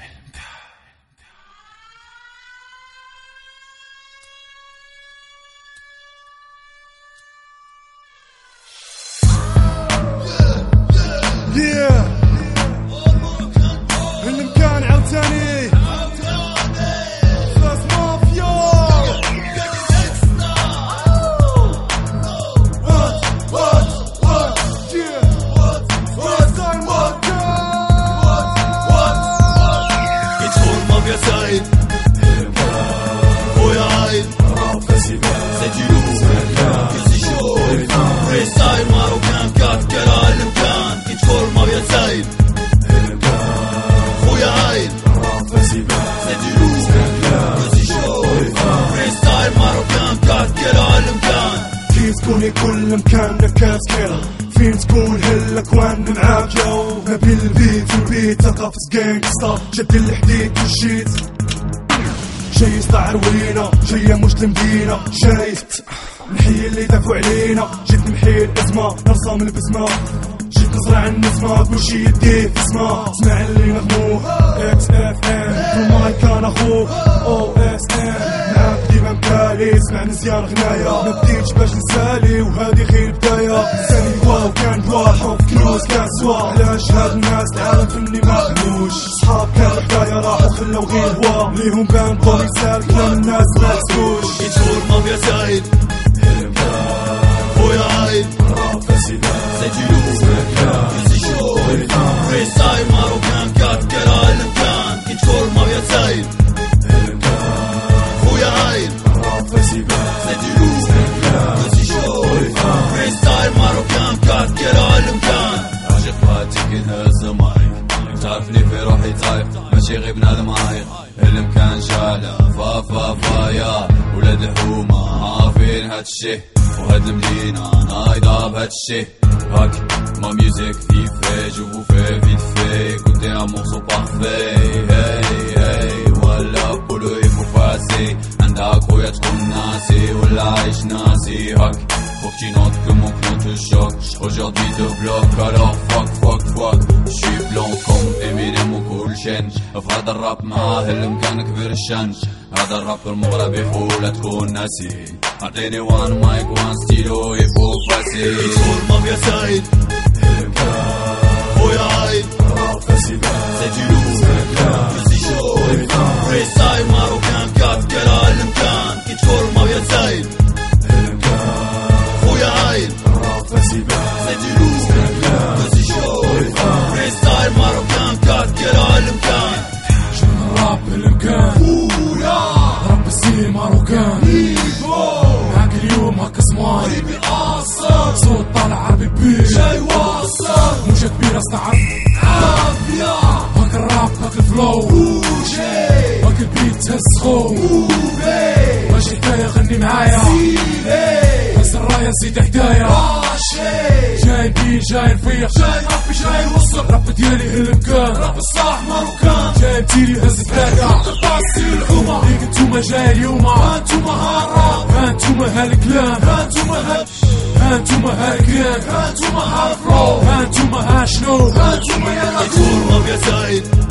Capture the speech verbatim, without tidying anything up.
تكوني كل مكان نكاس كيرا فين تكون هلك وانا معاك يو نبي البيت والبيت ثقافة جانكستا جد الحديد والشيت جاي يصدع روينا جاية مش المدينة جاي نحيي اللي دافعوا علينا جيت نمحي الازمة نرسم البسمة جيت نزرع النسمة كل شي يديه في اسمه اسمع اللي نغموه اكس اف ام والمايك كان اخوه او اس ام معاك ديما مكالي اسمع مزيان غنايا مبديتش باش نسالي وهادي خير بداية سالي واو كان بوا حب كنوز كان سوا علاش هاد الناس العالم فني ما خدموش صحاب كانوا حدايا راحوا خلاو غير هوا ليهم بان طولي سال كلام الناس ما تسكوش يدخل مافيا زايد خويا عايد سجلوا يزي شو فريستايل ماروكان كات كرا الامكان يدخل مافيا زايد خويا عايد سجلوا يزي شو فريستايل ماروكان كات كرا الامكان عاشق فاتك انهز معي تعرفني في روحي طايف ماشي غير بنادم عايق الامكان شالة فا فا فا يا ولاد حومة عارفين هادشي وهاد المدينة نايضة بهادشي هاك ما ميوزيك في في جو في فيت في كنتي ان مورسو بارفي هاي هاي ولا بولو يفو فاسي عندها خويا تكون ناسي ولا عايش ناسي هاك faut que tu notes que mon clone te choque. Aujourd'hui te bloque, alors fuck, fuck, fuck. J'suis blanc comme Eminem ou Cool Change. فهذا الراب معاه الامكان كبير الشان. هذا الراب المغربي حولة تكون ناسي. اعطيني وان مايك وان ستيلو يفوق فاسي. يدخل مافيا زايد خويا عايد سجلو يزي شو فريستايل ماروكان كات كرا الامكان يدخل مافيا زايد خويا عايد سجلو يزي شو فريستايل ماروكان كات كرا الامكان شنو الراب بالامكان خويا راب السي ماروكان معاك اليوم هكا سماي قريبي اصلا صوت طالع عربي بيك جاي واصل موجة كبيرة استعب عافية هاك الراب هاك الفلو هاك البيت هز خو ماشي حكاية غني معايا هز الراية زيد حكاية جاي بي جاي نفيق جاي ربي جاي نوصل راب ديالي الامكان راب الصاح ماروكان جاي نتيلي هز بلاكا قطاسي الحومة ليك انتوما جاي اليوم هانتوما هالراب هانتوما هالكلام هانتوما هال هانتوما هالكلام هانتوما هالفلو هانتوما هاشنو هانتوما يا يدخل مافيا زايد